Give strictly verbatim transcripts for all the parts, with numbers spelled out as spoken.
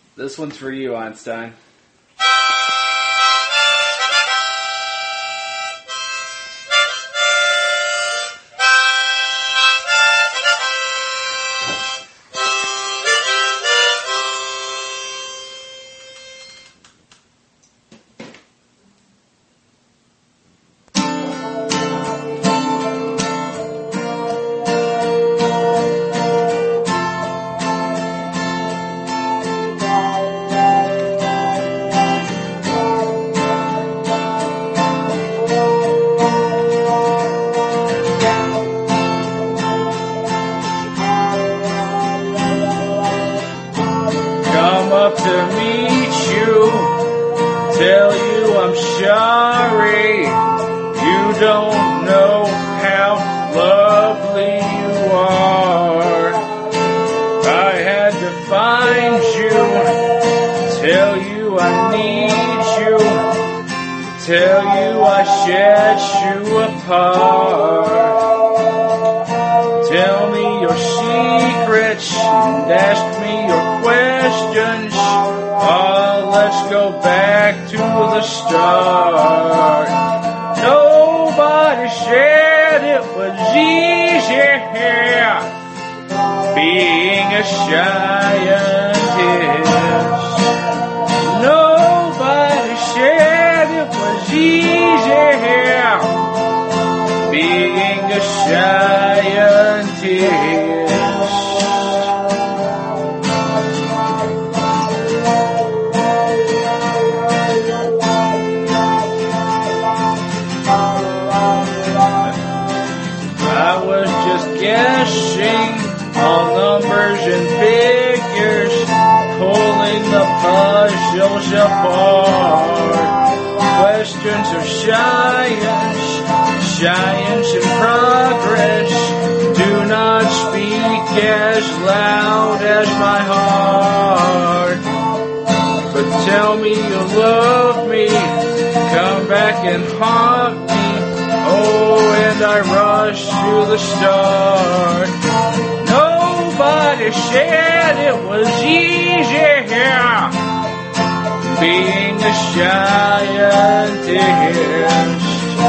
This one's for you, Einstein. Up to meet you, tell you I'm sorry. You don't know how lovely you are. I had to find you, tell you I need you, tell you I shed you apart. Tell me your secrets and ask me your questions. Oh, let's go back to the start. Nobody said it was easy being a scientist. Nobody said it was easy being a scientist. I was just guessing all numbers and figures, pulling the puzzles apart. Questions of science, science in progress. Do not speak as loud as my heart. But tell me you love me, come back and haunt me. Oh, and I rush to the start. Nobody said it was easy being a scientist.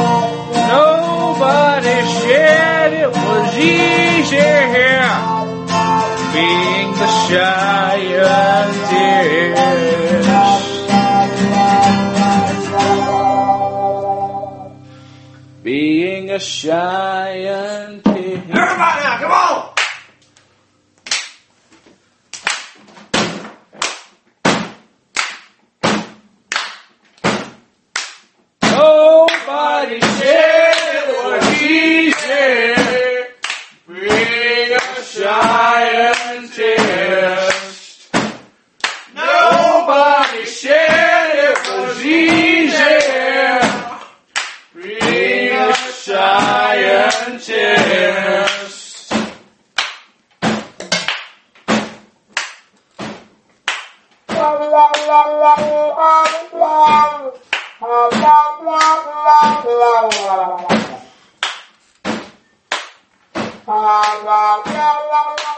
Nobody said it was easy being the scientist. Being a scientist. Everybody now, come on! Nobody said it was easy being a scientist. Nobody said it was easy being a scientist. La la la la la.